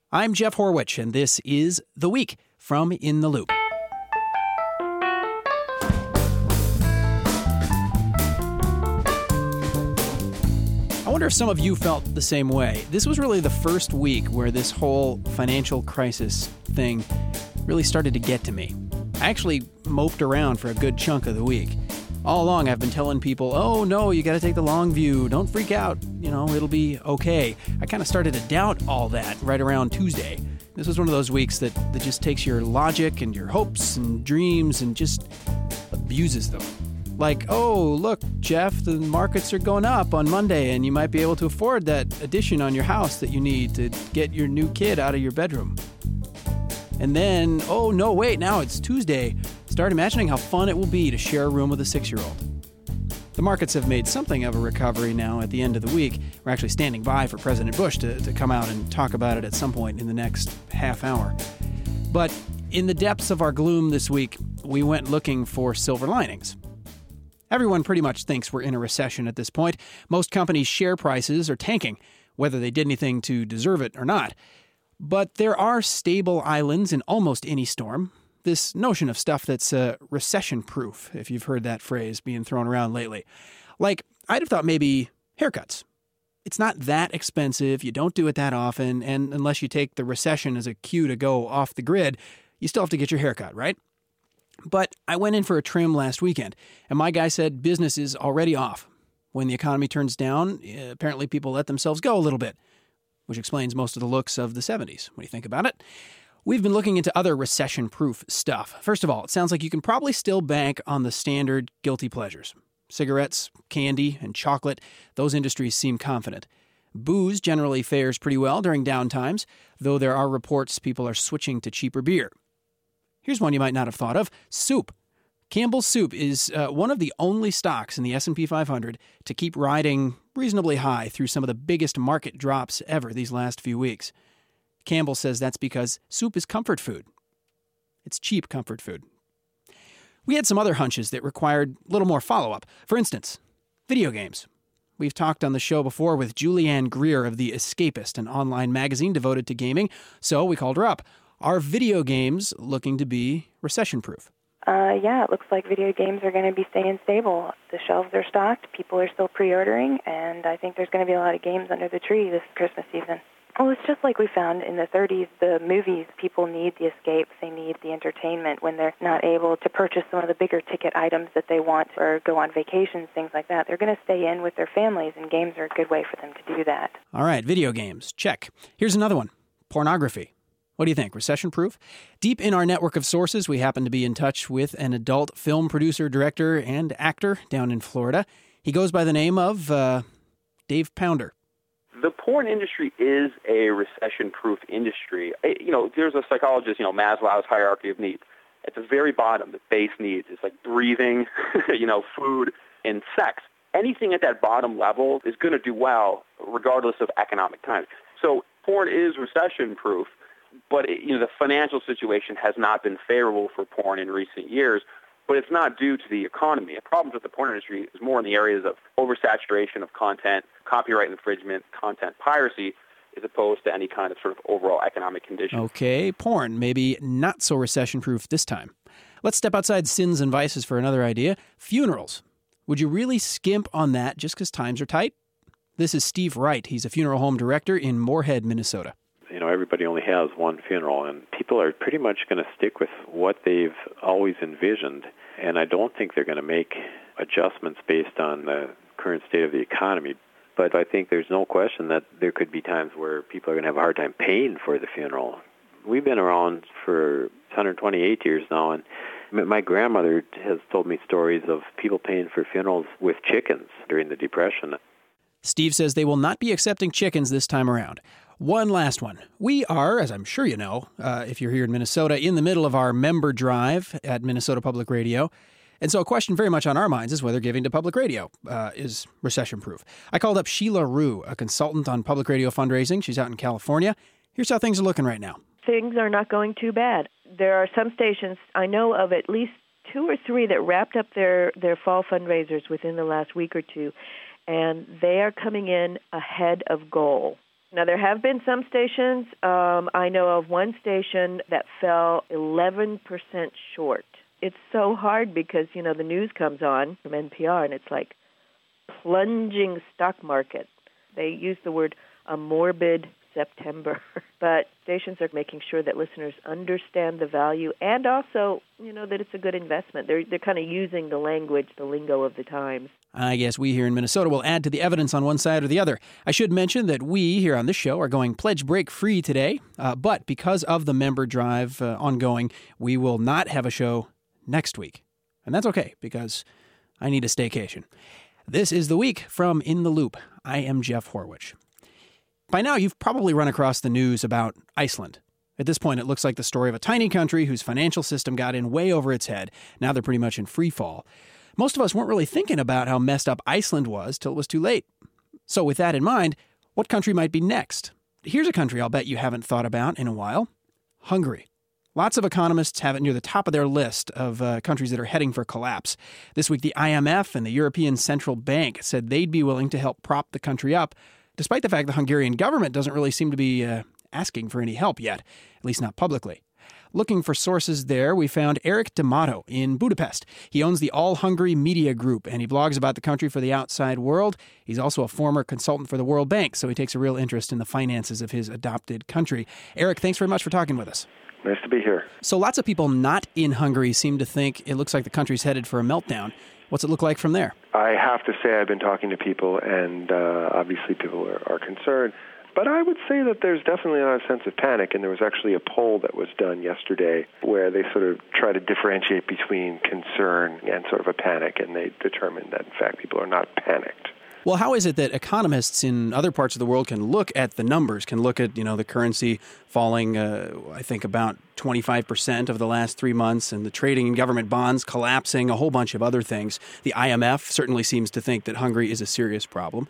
I'm Jeff Horwich, and this is The Week from In the Loop. I wonder if some of you felt the same way. This was really the first week where this whole financial crisis thing really started to get to me. I actually moped around for a good chunk of the week. All along, I've been telling people, oh no, you got to take the long view. Don't freak out. It'll be okay. I kind of started to doubt all that right around Tuesday. This was one of those weeks that just takes your logic and your hopes and dreams and just abuses them. Like, oh, look, Jeff, the markets are going up on Monday and you might be able to afford that addition on your house that you need to get your new kid out of your bedroom. And then, oh, no, wait, now it's Tuesday. Start imagining how fun it will be to share a room with a 6-year-old. The markets have made something of a recovery now at the end of the week. We're actually standing by for President Bush to come out and talk about it at some point in the next half hour. But in the depths of our gloom this week, we went looking for silver linings. Everyone pretty much thinks we're in a recession at this point. Most companies' share prices are tanking, whether they did anything to deserve it or not. But there are stable islands in almost any storm. This notion of stuff that's recession-proof, if you've heard that phrase being thrown around lately. Like, I'd have thought maybe haircuts. It's not that expensive, you don't do it that often, and unless you take the recession as a cue to go off the grid, you still have to get your haircut, right? But I went in for a trim last weekend, and my guy said business is already off. When the economy turns down, apparently people let themselves go a little bit, which explains most of the looks of the 70s, when you think about it. We've been looking into other recession-proof stuff. First of all, it sounds like you can probably still bank on the standard guilty pleasures. Cigarettes, candy, and chocolate, those industries seem confident. Booze generally fares pretty well during down times, though there are reports people are switching to cheaper beer. Here's one you might not have thought of, soup. Campbell's Soup is one of the only stocks in the S&P 500 to keep riding reasonably high through some of the biggest market drops ever these last few weeks. Campbell says that's because soup is comfort food. It's cheap comfort food. We had some other hunches that required a little more follow-up. For instance, video games. We've talked on the show before with Julianne Greer of The Escapist, an online magazine devoted to gaming, so we called her up. Are video games looking to be recession-proof? Yeah, it looks like video games are going to be staying stable. The shelves are stocked, people are still pre-ordering, and I think there's going to be a lot of games under the tree this Christmas season. Well, it's just like we found in the 30s, the movies, people need the escapes, they need the entertainment when they're not able to purchase some of the bigger ticket items that they want or go on vacations, things like that. They're going to stay in with their families, and games are a good way for them to do that. All right, video games, check. Here's another one, pornography. What do you think, recession-proof? Deep in our network of sources, we happen to be in touch with an adult film producer, director, and actor down in Florida. He goes by the name of Dave Pounder. The porn industry is a recession-proof industry. There's a psychologist, Maslow's hierarchy of needs. At the very bottom, the base needs is like breathing, food, and sex. Anything at that bottom level is going to do well regardless of economic times. So porn is recession-proof, but the financial situation has not been favorable for porn in recent years. But it's not due to the economy. The problems with the porn industry is more in the areas of oversaturation of content, copyright infringement, content piracy, as opposed to any kind of sort of overall economic condition. Okay, porn, maybe not so recession-proof this time. Let's step outside sins and vices for another idea. Funerals. Would you really skimp on that just because times are tight? This is Steve Wright. He's a funeral home director in Moorhead, Minnesota. Everybody only has one funeral, and people are pretty much going to stick with what they've always envisioned, and I don't think they're going to make adjustments based on the current state of the economy. But I think there's no question that there could be times where people are going to have a hard time paying for the funeral. We've been around for 128 years now, and my grandmother has told me stories of people paying for funerals with chickens during the Depression. Steve says they will not be accepting chickens this time around. One last one. We are, as I'm sure you know, if you're here in Minnesota, in the middle of our member drive at Minnesota Public Radio. And so a question very much on our minds is whether giving to public radio is recession-proof. I called up Sheila Rue, a consultant on public radio fundraising. She's out in California. Here's how things are looking right now. Things are not going too bad. There are some stations, I know of at least 2 or 3 that wrapped up their fall fundraisers within the last week or two, and they are coming in ahead of goal. Now, there have been some stations. I know of one station that fell 11% short. It's so hard because, the news comes on from NPR, and it's like plunging stock market. They use the word a morbid September. But stations are making sure that listeners understand the value and also, that it's a good investment. They're kind of using the language, the lingo of the times. I guess we here in Minnesota will add to the evidence on one side or the other. I should mention that we here on this show are going pledge break free today, but because of the member drive ongoing, we will not have a show next week. And that's okay, because I need a staycation. This is The Week from In the Loop. I am Jeff Horwich. By now, you've probably run across the news about Iceland. At this point, it looks like the story of a tiny country whose financial system got in way over its head. Now they're pretty much in free fall. Most of us weren't really thinking about how messed up Iceland was till it was too late. So with that in mind, what country might be next? Here's a country I'll bet you haven't thought about in a while. Hungary. Lots of economists have it near the top of their list of countries that are heading for collapse. This week, the IMF and the European Central Bank said they'd be willing to help prop the country up, despite the fact the Hungarian government doesn't really seem to be asking for any help yet, at least not publicly. Looking for sources there, we found Eric D'Amato in Budapest. He owns the All Hungary Media Group, and he blogs about the country for the outside world. He's also a former consultant for the World Bank, so he takes a real interest in the finances of his adopted country. Eric, thanks very much for talking with us. Nice to be here. So lots of people not in Hungary seem to think it looks like the country's headed for a meltdown. What's it look like from there? I have to say I've been talking to people, and obviously people are concerned. But I would say that there's definitely not a sense of panic, and there was actually a poll that was done yesterday where they sort of try to differentiate between concern and sort of a panic, and they determined that, in fact, people are not panicked. Well, how is it that economists in other parts of the world can look at the numbers, can look at, the currency falling, I think, about 25% over the last 3 months, and the trading in government bonds collapsing, a whole bunch of other things. The IMF certainly seems to think that Hungary is a serious problem.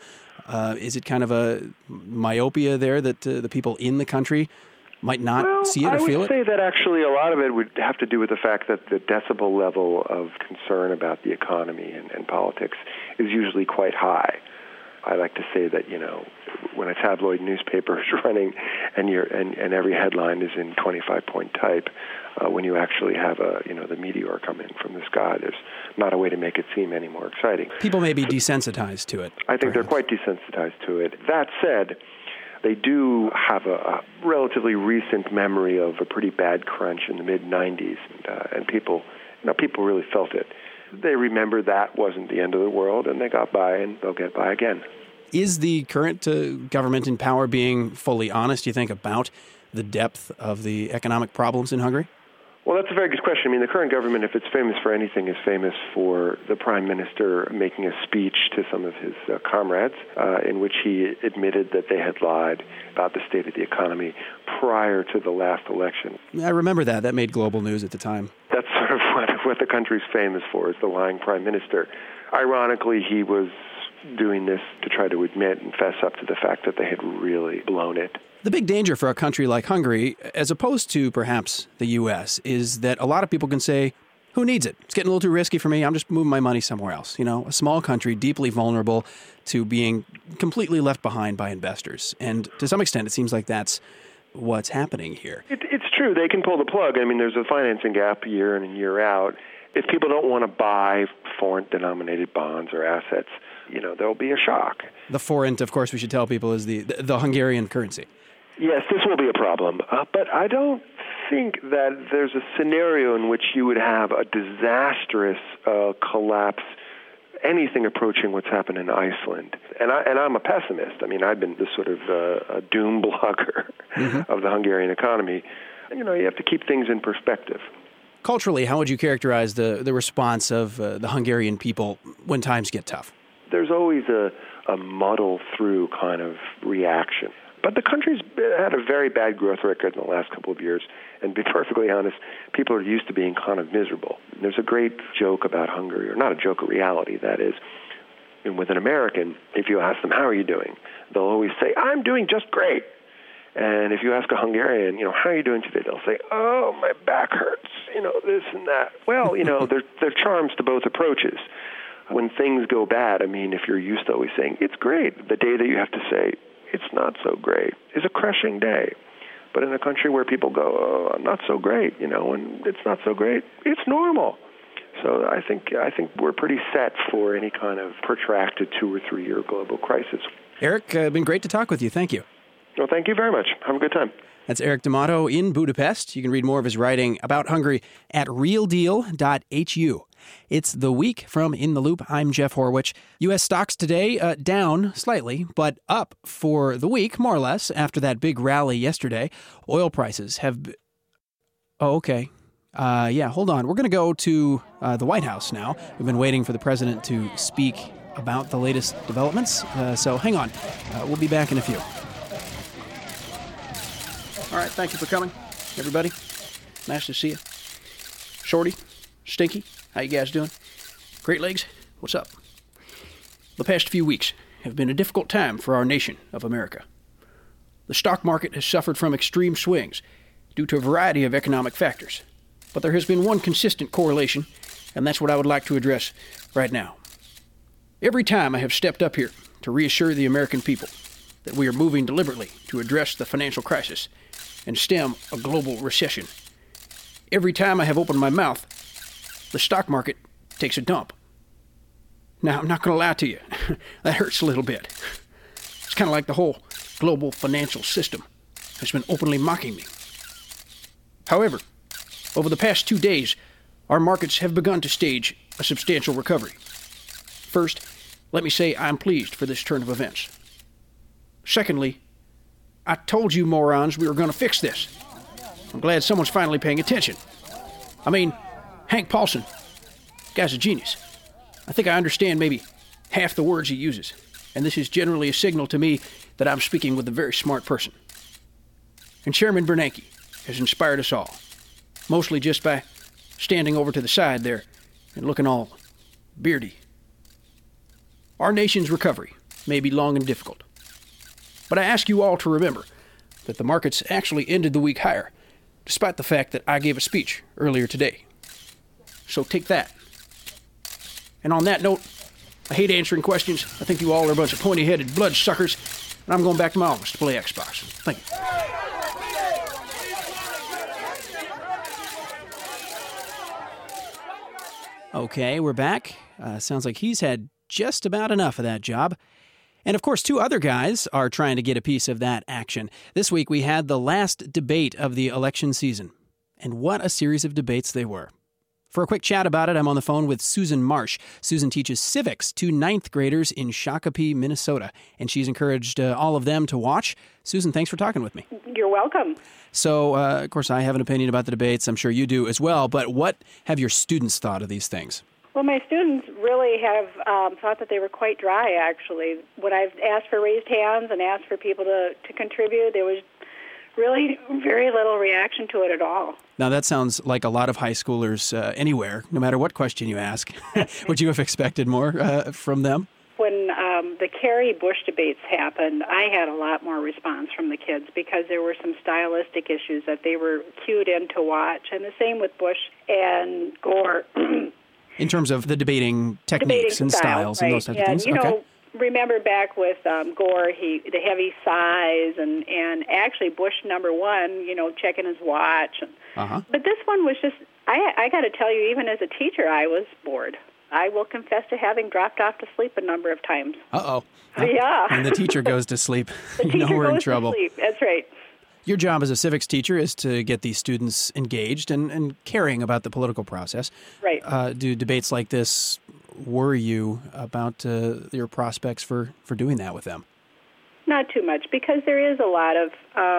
Is it kind of a myopia there that the people in the country might not see it or feel it? I would say that actually a lot of it would have to do with the fact that the decibel level of concern about the economy and politics is usually quite high. I like to say that, when a tabloid newspaper is running and every headline is in 25-point type, when you actually have the meteor coming from the sky, there's not a way to make it seem any more exciting. People may be desensitized to it. I think they're quite desensitized to it. That said, they do have a relatively recent memory of a pretty bad crunch in the mid-'90s, and people really felt it. They remember that wasn't the end of the world, and they got by, and they'll get by again. Is the current government in power being fully honest, you think, about the depth of the economic problems in Hungary? Well, that's a very good question. I mean, the current government, if it's famous for anything, is famous for the prime minister making a speech to some of his comrades in which he admitted that they had lied about the state of the economy prior to the last election. I remember that. That made global news at the time. That's sort of what the country's famous for, is the lying prime minister. Ironically, he was doing this to try to admit and fess up to the fact that they had really blown it. The big danger for a country like Hungary, as opposed to perhaps the U.S., is that a lot of people can say, who needs it? It's getting a little too risky for me. I'm just moving my money somewhere else. A small country deeply vulnerable to being completely left behind by investors. And to some extent, it seems like that's what's happening here. It's true. They can pull the plug. I mean, there's a financing gap year in and year out. If people don't want to buy foreign-denominated bonds or assets, there'll be a shock. The forint, of course, we should tell people, is the Hungarian currency. Yes, this will be a problem, but I don't think that there's a scenario in which you would have a disastrous collapse, anything approaching what's happened in Iceland. And I'm a pessimist. I mean, I've been the sort of a doom blogger of the Hungarian economy. You have to keep things in perspective. Culturally, how would you characterize the response of the Hungarian people when times get tough? There's always a muddle-through kind of reaction. But the country's had a very bad growth record in the last couple of years, and to be perfectly honest, people are used to being kind of miserable. There's a great joke about Hungary, or not a joke, a reality, that is. And with an American, if you ask them, how are you doing? They'll always say, I'm doing just great. And if you ask a Hungarian, how are you doing today? They'll say, oh, my back hurts, this and that. Well, there are charms to both approaches. When things go bad, I mean, if you're used to always saying, it's great, the day that you have to say, it's not so great, is a crushing day. But in a country where people go, oh, I'm not so great, and it's not so great, it's normal. So I think we're pretty set for any kind of protracted 2 or 3 year global crisis. Eric, been great to talk with you. Thank you. Well, thank you very much. Have a good time. That's Eric D'Amato in Budapest. You can read more of his writing about Hungary at realdeal.hu. It's The Week from In the Loop. I'm Jeff Horwich. U.S. stocks today down slightly, but up for the week, more or less, after that big rally yesterday. Oil prices have... Oh, okay. Hold on. We're going to go to the White House now. We've been waiting for the president to speak about the latest developments, so hang on. We'll be back in a few. All right, thank you for coming, everybody. Nice to see you. Shorty, Stinky, how you guys doing? Great Legs, what's up? The past few weeks have been a difficult time for our nation of America. The stock market has suffered from extreme swings due to a variety of economic factors. But there has been one consistent correlation, and that's what I would like to address right now. Every time I have stepped up here to reassure the American people that we are moving deliberately to address the financial crisis and stem a global recession, every time I have opened my mouth, the stock market takes a dump. Now, I'm not going to lie to you. That hurts a little bit. It's kind of like the whole global financial system has been openly mocking me. However, over the past 2 days, our markets have begun to stage a substantial recovery. First, let me say I'm pleased for this turn of events. Secondly, I told you morons we were going to fix this. I'm glad someone's finally paying attention. I mean, Hank Paulson, guy's a genius. I think I understand maybe half the words he uses, and this is generally a signal to me that I'm speaking with a very smart person. And Chairman Bernanke has inspired us all, mostly just by standing over to the side there and looking all beardy. Our nation's recovery may be long and difficult, but I ask you all to remember that the markets actually ended the week higher, despite the fact that I gave a speech earlier today. So take that. And on that note, I hate answering questions. I think you all are a bunch of pointy-headed bloodsuckers, and I'm going back to my office to play Xbox. Thank you. Okay, we're back. Sounds like he's had just about enough of that job. And of course, 2 other guys are trying to get a piece of that action. This week, we had the last debate of the election season. And what a series of debates they were. For a quick chat about it, I'm on the phone with Susan Marsh. Susan teaches civics to 9th graders in Shakopee, Minnesota, and she's encouraged all of them to watch. Susan, thanks for talking with me. You're welcome. So, of course, I have an opinion about the debates. I'm sure you do as well. But what have your students thought of these things? Well, my students really have thought that they were quite dry, actually. When I've asked for raised hands and asked for people to contribute, there was really very little reaction to it at all. Now, that sounds like a lot of high schoolers anywhere, no matter what question you ask. Would you have expected more from them? When the Kerry-Bush debates happened, I had a lot more response from the kids because there were some stylistic issues that they were cued in to watch, and the same with Bush and Gore. In terms of the debating techniques and styles, right, and those types of things? You know, remember back with Gore, the heavy sighs, and actually Bush #1, checking his watch. But this one was just, I got to tell you, even as a teacher, I was bored. I will confess to having dropped off to sleep a number of times. Uh-oh. Yeah. And the teacher goes to sleep. The teacher we're goes in trouble. To sleep. That's right. Your job as a civics teacher is to get these students engaged and caring about the political process. Right. Do debates like this worry you about your prospects for doing that with them? Not too much, because there is a lot of,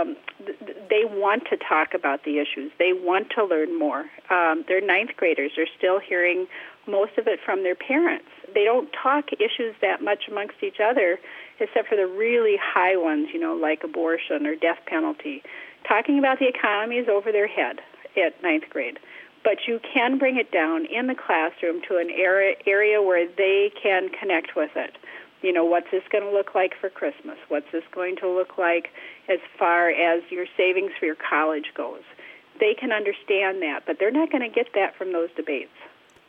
they want to talk about the issues. They want to learn more. They're 9th graders. They're still hearing most of it from their parents. They don't talk issues that much amongst each other, except for the really high ones, like abortion or death penalty. Talking about the economy is over their head at 9th grade. But you can bring it down in the classroom to an area where they can connect with it. What's this going to look like for Christmas? What's this going to look like as far as your savings for your college goes? They can understand that, but they're not going to get that from those debates.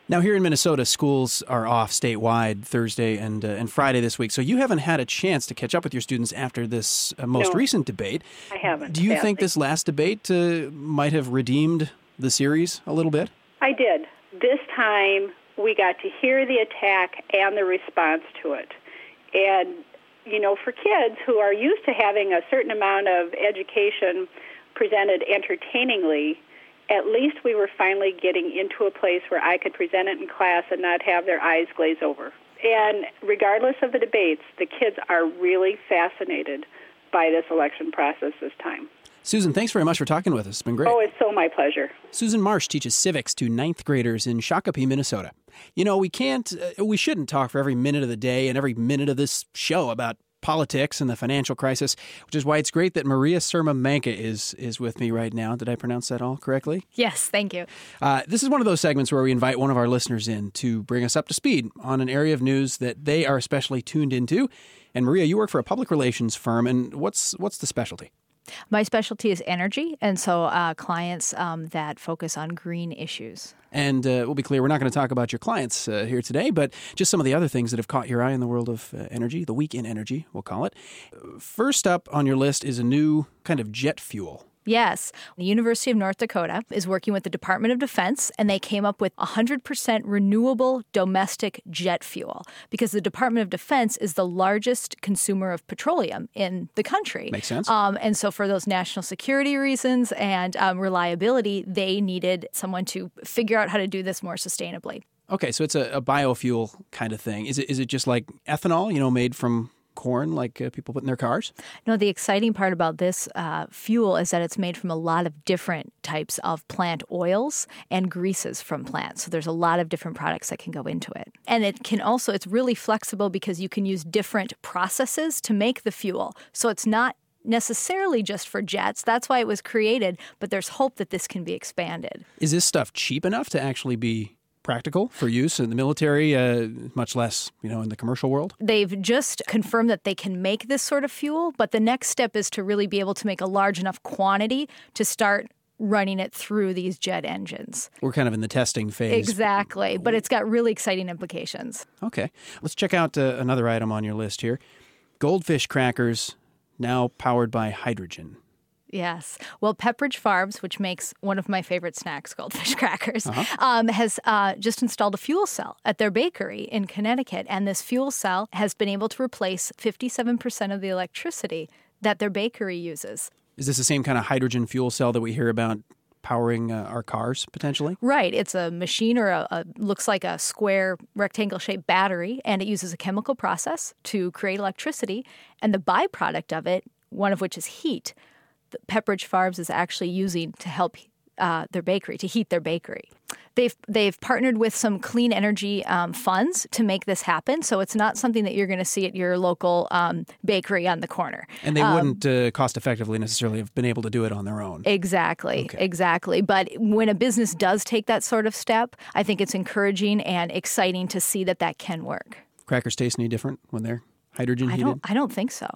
Now, here in Minnesota, schools are off statewide Thursday and Friday this week, so you haven't had a chance to catch up with your students after this most recent debate. I haven't. Do you think this last debate might have redeemed the series a little bit? I did. This time, we got to hear the attack and the response to it. And, you know, for kids who are used to having a certain amount of education presented entertainingly, at least we were finally getting into a place where I could present it in class and not have their eyes glaze over. And regardless of the debates, the kids are really fascinated by this election process this time. Susan, thanks very much for talking with us. It's been great. Oh, it's so my pleasure. Susan Marsh teaches civics to ninth graders in Shakopee, Minnesota. You know, we shouldn't talk for every minute of the day and every minute of this show about politics and the financial crisis, which is why it's great that Maria Surma Manka is with me right now. Did I pronounce that all correctly? Yes, thank you. This is one of those segments where we invite one of our listeners in to bring us up to speed on an area of news that they are especially tuned into. And Maria, you work for a public relations firm, and what's the specialty? My specialty is energy, and so clients that focus on green issues. And we'll be clear, we're not going to talk about your clients here today, but just some of the other things that have caught your eye in the world of energy, the week in energy, we'll call it. First up on your list is a new kind of jet fuel. Yes. The University of North Dakota is working with the Department of Defense, and they came up with 100% renewable domestic jet fuel because the Department of Defense is the largest consumer of petroleum in the country. Makes sense. And so for those national security reasons and reliability, they needed someone to figure out how to do this more sustainably. Okay, so it's a biofuel kind of thing. Is it just like ethanol, made from corn like people put in their cars? No, the exciting part about this fuel is that it's made from a lot of different types of plant oils and greases from plants. So there's a lot of different products that can go into it. And it's really flexible because you can use different processes to make the fuel. So it's not necessarily just for jets. That's why it was created, but there's hope that this can be expanded. Is this stuff cheap enough to actually be practical for use in the military, much less, in the commercial world? They've just confirmed that they can make this sort of fuel, but the next step is to really be able to make a large enough quantity to start running it through these jet engines. We're kind of in the testing phase. Exactly, but it's got really exciting implications. Okay. Let's check out another item on your list here. Goldfish crackers, now powered by hydrogen. Yes. Well, Pepperidge Farms, which makes one of my favorite snacks, goldfish crackers, has just installed a fuel cell at their bakery in Connecticut. And this fuel cell has been able to replace 57% of the electricity that their bakery uses. Is this the same kind of hydrogen fuel cell that we hear about powering our cars, potentially? Right. It's a machine or looks like a square rectangle-shaped battery, and it uses a chemical process to create electricity. And the byproduct of it, one of which is heat, Pepperidge Farms is actually using to help their bakery, to heat their bakery. They've partnered with some clean energy funds to make this happen, so it's not something that you're going to see at your local bakery on the corner. And they wouldn't cost-effectively necessarily have been able to do it on their own. Exactly, okay. Exactly. But when a business does take that sort of step, I think it's encouraging and exciting to see that can work. Crackers taste any different when they're hydrogen heated? I don't think so.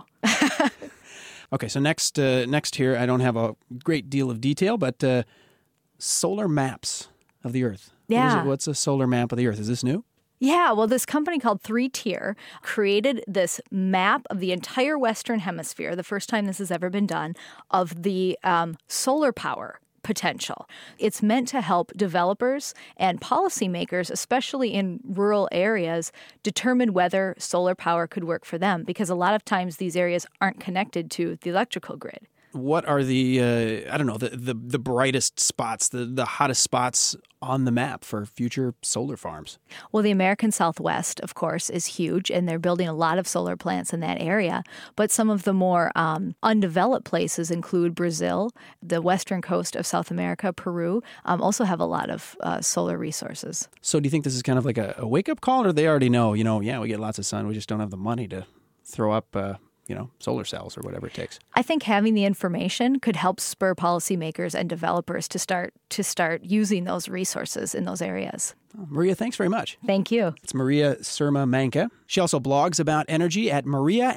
Okay, so next here, I don't have a great deal of detail, but solar maps of the Earth. Yeah. What's a solar map of the Earth? Is this new? Yeah, well, this company called 3Tier created this map of the entire Western Hemisphere, the first time this has ever been done, of the solar power potential. It's meant to help developers and policymakers, especially in rural areas, determine whether solar power could work for them, because a lot of times these areas aren't connected to the electrical grid. What are the the brightest spots, the hottest spots on the map for future solar farms? Well, the American Southwest, of course, is huge, and they're building a lot of solar plants in that area. But some of the more undeveloped places include Brazil, the western coast of South America, Peru, also have a lot of solar resources. So do you think this is kind of like a wake-up call, or they already know, we get lots of sun, we just don't have the money to throw up solar cells or whatever it takes? I think having the information could help spur policymakers and developers to start using those resources in those areas. Oh, Maria, thanks very much. Thank you. It's Maria Surma Manka. She also blogs about energy at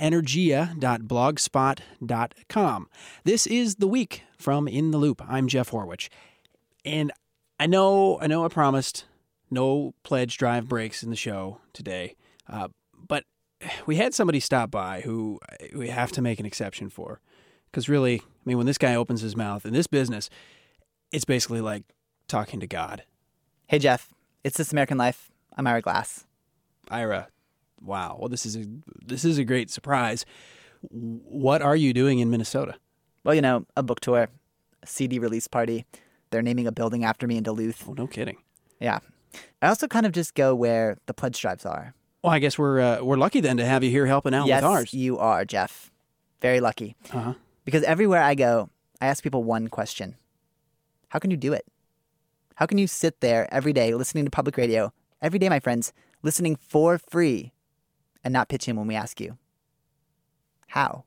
mariaenergia.blogspot.com. This is The Week from In the Loop. I'm Jeff Horwich. And I know I promised No pledge drive breaks in the show today. But we had somebody stop by who we have to make an exception for. Because really, I mean, when this guy opens his mouth in this business, it's basically like talking to God. Hey, Jeff. It's This American Life. I'm Ira Glass. Ira, wow. Well, this is a great surprise. What are you doing in Minnesota? Well, you know, a book tour, a CD release party. They're naming a building after me in Duluth. Oh, no kidding. Yeah. I also kind of just go where the pledge drives are. Well, I guess we're lucky then to have you here helping out with ours. Yes, you are, Jeff. Very lucky. Uh-huh. Because everywhere I go, I ask people one question. How can you do it? How can you sit there every day listening to public radio, every day, my friends, listening for free, and not pitch in when we ask you? How?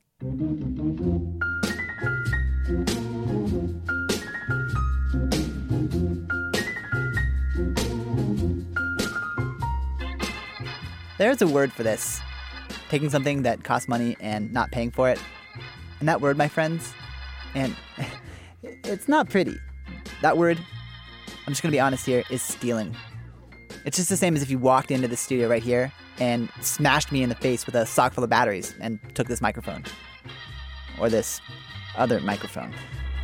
There's a word for this. Taking something that costs money and not paying for it. And that word, my friends, and it's not pretty. That word, I'm just going to be honest here, is stealing. It's just the same as if you walked into the studio right here and smashed me in the face with a sock full of batteries and took this microphone. Or this other microphone.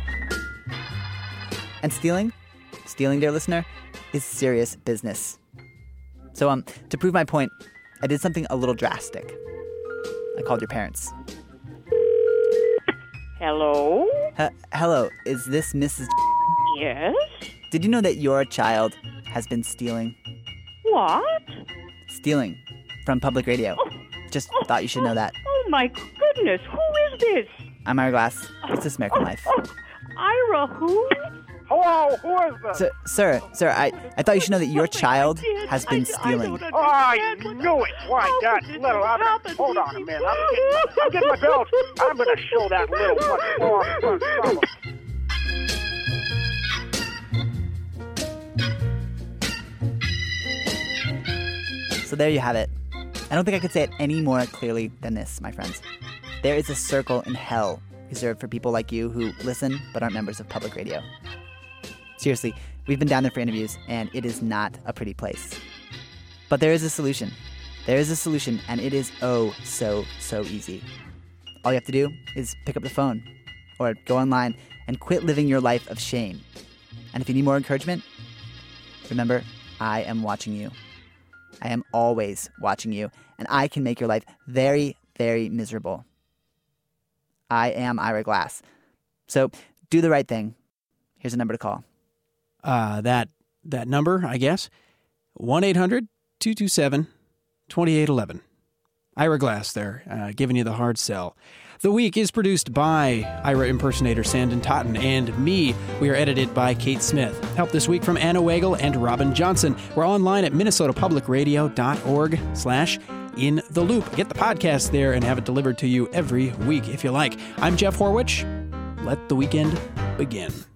And stealing, dear listener, is serious business. So to prove my point, I did something a little drastic. I called your parents. Hello? Hello, is this Mrs. Yes? Did you know that your child has been stealing? What? Stealing from public radio. Just thought you should know that. Oh, my goodness. Who is this? I'm Ira Glass. It's This American Life. Ira who? Hello, who is this? Sir, I thought you should know that your child has been stealing. I knew it. Why, that little... Hold on a minute. I'll get my belt. I'm going to show that little one. So there you have it. I don't think I could say it any more clearly than this, my friends. There is a circle in hell reserved for people like you who listen but aren't members of public radio. Seriously, we've been down there for interviews, and it is not a pretty place. But there is a solution. There is a solution, and it is so easy. All you have to do is pick up the phone or go online and quit living your life of shame. And if you need more encouragement, remember, I am watching you. I am always watching you, and I can make your life very, very miserable. I am Ira Glass. So do the right thing. Here's a number to call. That number, I guess, 1-800-227-2811. Ira Glass there, giving you the hard sell. The Week is produced by Ira impersonator Sandon Totten and me. We are edited by Kate Smith. Help this week from Anna Wagle and Robin Johnson. We're online at minnesotapublicradio.org/InTheLoop. Get the podcast there and have it delivered to you every week if you like. I'm Jeff Horwich. Let the weekend begin.